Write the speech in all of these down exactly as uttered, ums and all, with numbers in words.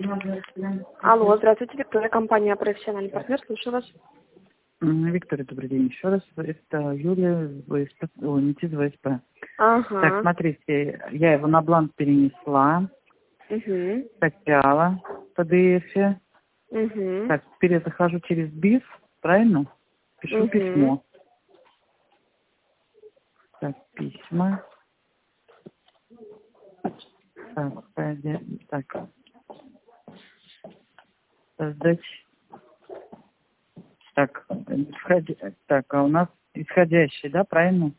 Алло, здравствуйте, Виктория, компания «Профессиональный партнер», слушаю вас. М, Виктория, добрый день еще раз. Это Юлия, ВСП, ой, не ТИЗ ВСП. Ага. Так, смотрите, я его на бланк перенесла, Угу. скачала в пи ди эф. Угу. Так, теперь я захожу через БИС, правильно? Пишу Угу. письмо. Так, письма. Так, пойдем. Так, создать. Так, исходи... так, а у нас исходящий, да, правильно?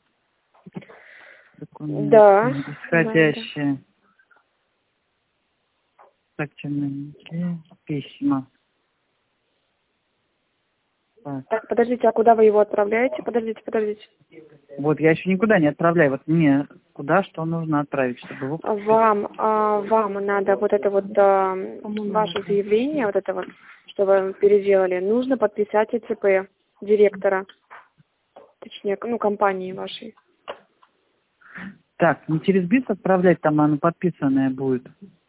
Документы. Да. Да, да. Исходящие. Так, чиновники, письма. Так. Так, подождите, а куда вы его отправляете? Подождите, подождите. Вот, я еще никуда не отправляю. Вот мне куда что нужно отправить, чтобы его... Вам, а, вам надо вот это вот а, ваше заявление, вот это вот, что вы переделали, нужно подписать ЭЦП директора, точнее, ну, компании вашей. Так, не через БИС отправлять, там оно подписанное будет.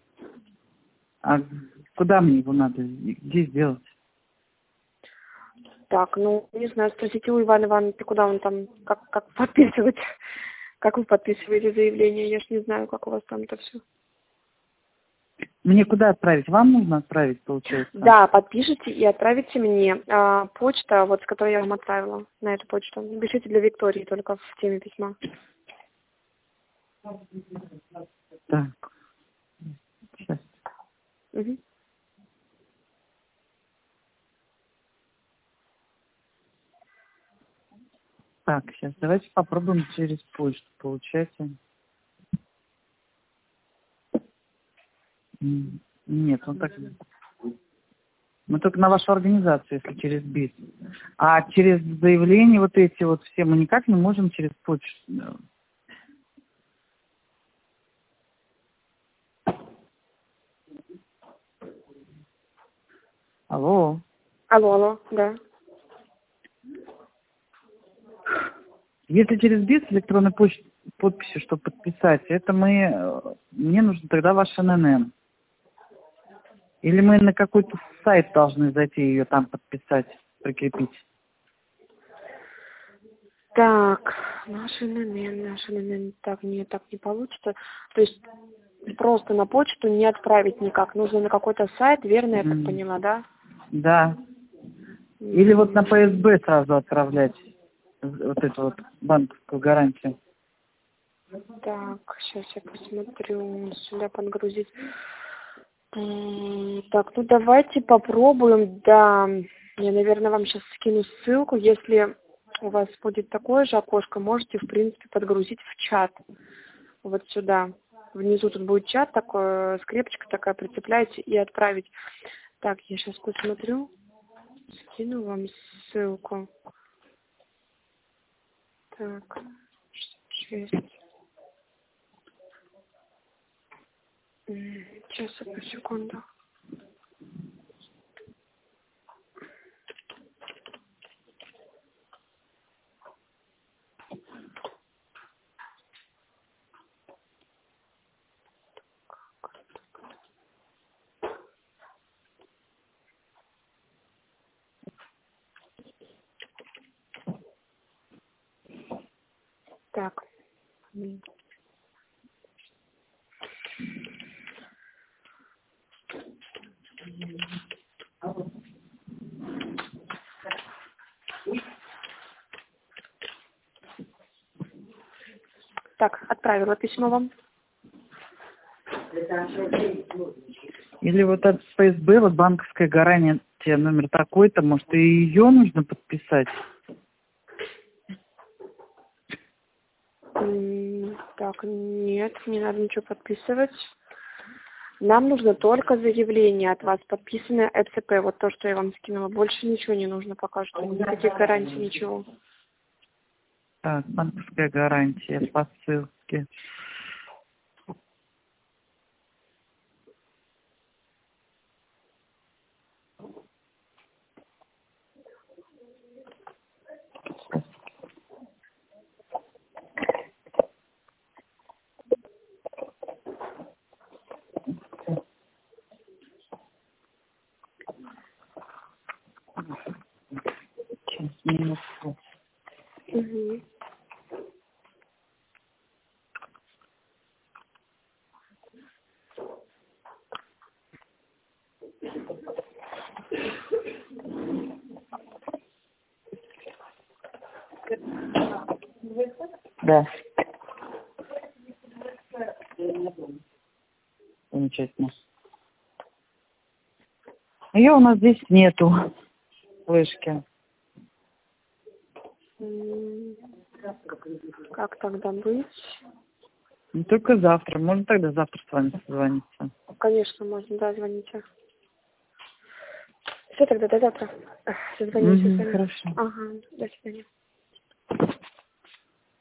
А куда мне его надо? Где сделать? Так, ну, не знаю, спросите у Ивана Ивановича, куда он там, как, как подписывать, как вы подписываете заявление, я ж не знаю, как у вас там это все. Мне куда отправить? Вам нужно отправить, получается? Да, подпишите и отправите мне. А, почта, вот с которой я вам отправила, на эту почту. Пишите для Виктории только в теме письма. Так, сейчас. Угу. Так, сейчас давайте попробуем через почту, получается. М, Нет, он так... Мы только на вашу организацию, если через БИС. А через заявления вот эти вот все мы никак не можем через почту. Алло. Алло, алло, да. Если через БИС электронной почты подписью, чтобы подписать, это мы... э, Мне нужно тогда ваш эн эн эм. Или мы на какой-то сайт должны зайти и ее там подписать, прикрепить? Так, наш эн эн эм, наш эн эн эм, так, нет, так не получится. То есть просто на почту не отправить никак. Нужно на какой-то сайт, верно я так М, поняла, да? Да. Или вот на пэ эс бэ сразу отправлять вот эту вот банковскую гарантию. Так, сейчас я посмотрю, сюда подгрузить. М, Так, ну давайте попробуем, да. Я, наверное, вам сейчас скину ссылку. Если у вас будет такое же окошко, можете, в принципе, подгрузить в чат. Вот сюда. Внизу тут будет чат такой, скрепочка такая, прицепляете и отправить. Так, я сейчас посмотрю. Скину вам ссылку. Так, шесть. М, Сейчас, одну секунду. Так. М, Так, отправила письмо вам. Или вот от пэ эс бэ, вот банковская гарантия номер такой-то, может, и ее нужно подписать? М, Так, нет, не надо ничего подписывать. Нам нужно только заявление от вас, подписанное э цэ пэ, вот то, что я вам скинула. Больше ничего не нужно пока что, никаких гарантий, ничего. Так, банковская гарантия по ссылке. Минутку. Угу. Да. Замечательно. Ее у нас здесь нету, флешки. М, Как тогда быть? Не только завтра. Можно тогда завтра с вами созвониться. Конечно, можно, да, звоните. Все, тогда до завтра. Созвонимся с Угу, вами. хорошо. Ага, до свидания.